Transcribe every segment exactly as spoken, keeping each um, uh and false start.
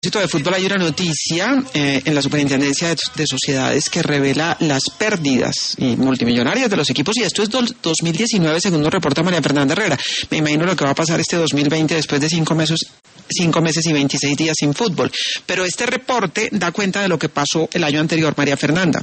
De fútbol hay una noticia eh, en la Superintendencia de, de Sociedades que revela las pérdidas y multimillonarias de los equipos, y esto es do, dos mil diecinueve, según nos reporta María Fernanda Herrera. Me imagino lo que va a pasar este dos mil veinte después de cinco meses, cinco meses y veintiséis días sin fútbol. Pero este reporte da cuenta de lo que pasó el año anterior. María Fernanda.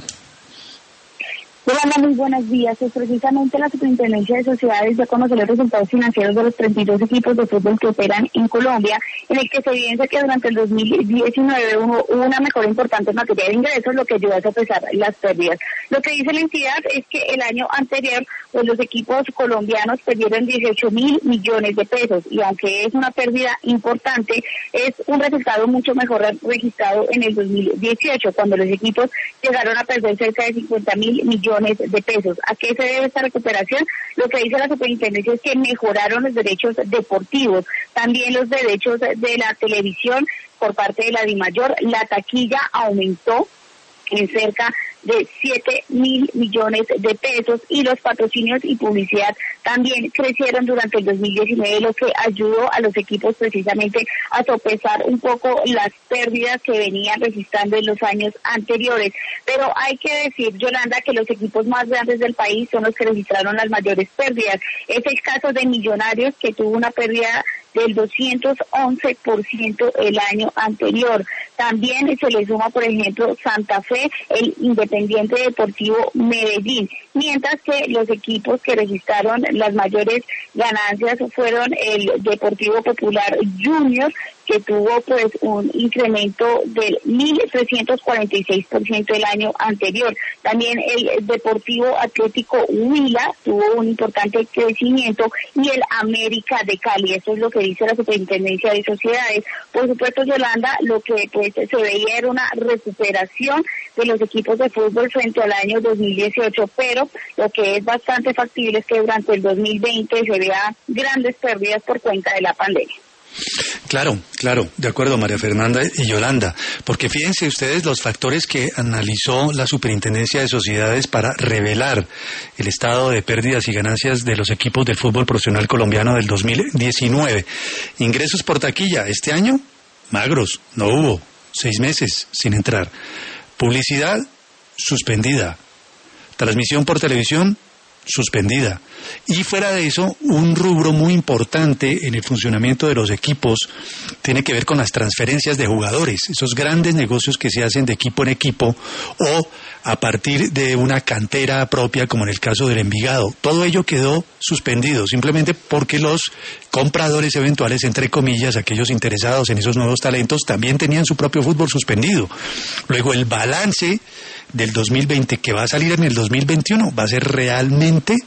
Hola, muy buenos días. Pues precisamente la Superintendencia de Sociedades ya conoció los resultados financieros de los treinta y dos equipos de fútbol que operan en Colombia, en el que se evidencia que durante el dos mil diecinueve hubo una mejora importante en materia de ingresos, lo que ayudó a sopesar las pérdidas. Lo que dice la entidad es que el año anterior pues los equipos colombianos perdieron dieciocho mil millones de pesos, y aunque es una pérdida importante, es un resultado mucho mejor registrado en el dos mil dieciocho, cuando los equipos llegaron a perder cerca de cincuenta mil millones de pesos. ¿A qué se debe esta recuperación? Lo que dice la superintendencia es que mejoraron los derechos deportivos, también los derechos de la televisión por parte de la DIMAYOR. La taquilla aumentó en cerca de siete mil millones de pesos, y los patrocinios y publicidad también crecieron durante el dos mil diecinueve, lo que ayudó a los equipos precisamente a sopesar un poco las pérdidas que venían registrando en los años anteriores. Pero hay que decir, Yolanda, que los equipos más grandes del país son los que registraron las mayores pérdidas. Es el caso de Millonarios, que tuvo una pérdida del doscientos once por ciento el año anterior. También se le suma, por ejemplo, Santa Fe, el Independiente Deportivo Medellín, mientras que los equipos que registraron las mayores ganancias fueron el Deportivo Popular Junior, que tuvo pues un incremento del mil trescientos cuarenta y seis por ciento el año anterior. También el Deportivo Atlético Huila tuvo un importante crecimiento, y el América de Cali. Eso es lo que dice la Superintendencia de Sociedades. Por supuesto, Yolanda, lo que pues se veía era una recuperación de los equipos de fútbol frente al año dos mil dieciocho, pero lo que es bastante factible es que durante el dos mil veinte se vea grandes pérdidas por cuenta de la pandemia. Claro, claro, de acuerdo, María Fernanda y Yolanda, porque fíjense ustedes los factores que analizó la Superintendencia de Sociedades para revelar el estado de pérdidas y ganancias de los equipos del fútbol profesional colombiano del dos mil diecinueve. Ingresos por taquilla, este año, magros, no hubo, seis meses sin entrar. Publicidad, suspendida. Transmisión por televisión, suspendida. Y fuera de eso, un rubro muy importante en el funcionamiento de los equipos tiene que ver con las transferencias de jugadores, esos grandes negocios que se hacen de equipo en equipo o a partir de una cantera propia, como en el caso del Envigado. Todo ello quedó suspendido simplemente porque los compradores eventuales, entre comillas, aquellos interesados en esos nuevos talentos, también tenían su propio fútbol suspendido. Luego, el balance del dos mil veinte que va a salir en el dos mil veintiuno va a ser realmente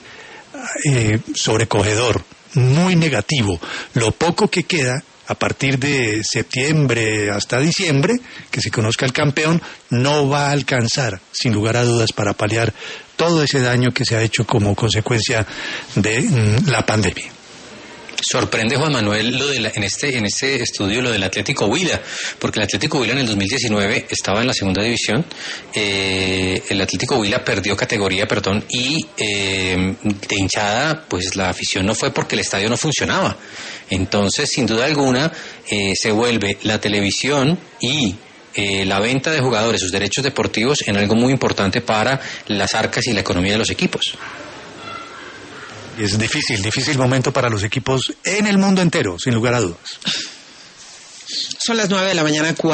eh, sobrecogedor, muy negativo. Lo poco que queda a partir de septiembre hasta diciembre, que se conozca el campeón, no va a alcanzar, sin lugar a dudas, para paliar todo ese daño que se ha hecho como consecuencia de mm, la pandemia. Sorprende, Juan Manuel, lo de la, en este en este estudio lo del Atlético Huila, porque el Atlético Huila en el dos mil diecinueve estaba en la segunda división. Eh, el Atlético Huila perdió categoría, perdón, y eh, de hinchada, pues la afición no fue porque el estadio no funcionaba. Entonces, sin duda alguna, eh, se vuelve la televisión y eh, la venta de jugadores, sus derechos deportivos, en algo muy importante para las arcas y la economía de los equipos. Es difícil, difícil momento para los equipos en el mundo entero, sin lugar a dudas. Son las nueve de la mañana.